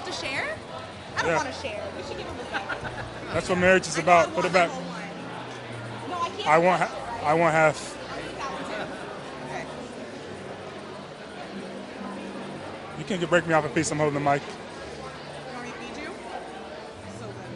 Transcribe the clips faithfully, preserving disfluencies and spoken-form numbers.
to share? I don't Yeah. want to share. We should give him a second. That's what marriage is I know about. I Put it want- back. I want one. No, I can't. I want. touch Ha- it, right? I want half. I'll take that one too. Okay. You can't break me off a piece. I'm holding the mic. You want me to feed you? So good.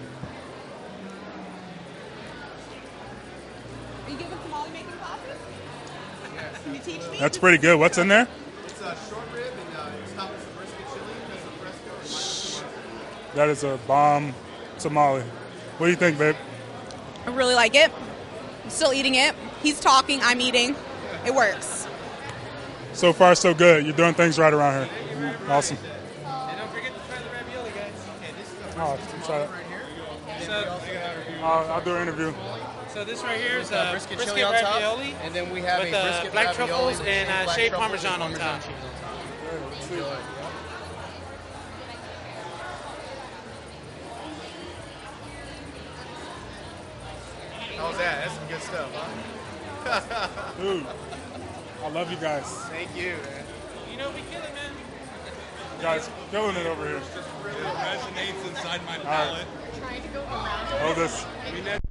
Are you giving tamale making classes? Can you teach me? That's pretty good. What's in there? It's a short rib and uh, it's topped with some brisket chili, that's a fresco, and minus tomato. That is a bomb tamale. What do you think, babe? I really like it. I'm still eating it. He's talking, I'm eating. It works. So far, so good. You're doing things right around here. Awesome. And don't forget to try the ravioli, guys. Okay, this is a Oh, brisket try tamale it. right here. And So- then we also have I'll, I'll do an interview. So this right here is uh, uh, brisket, brisket chili on top, ravioli and then we have with a uh, brisket black ravioli truffles with and uh, black shaved truffles parmesan and on top. cheese on top. Enjoy. How's that? That's some good stuff, huh? Dude, I love you guys. Thank you, man. You know, we kill it, man. You guys killing it over here. It resonates inside my palate. Hold this. We never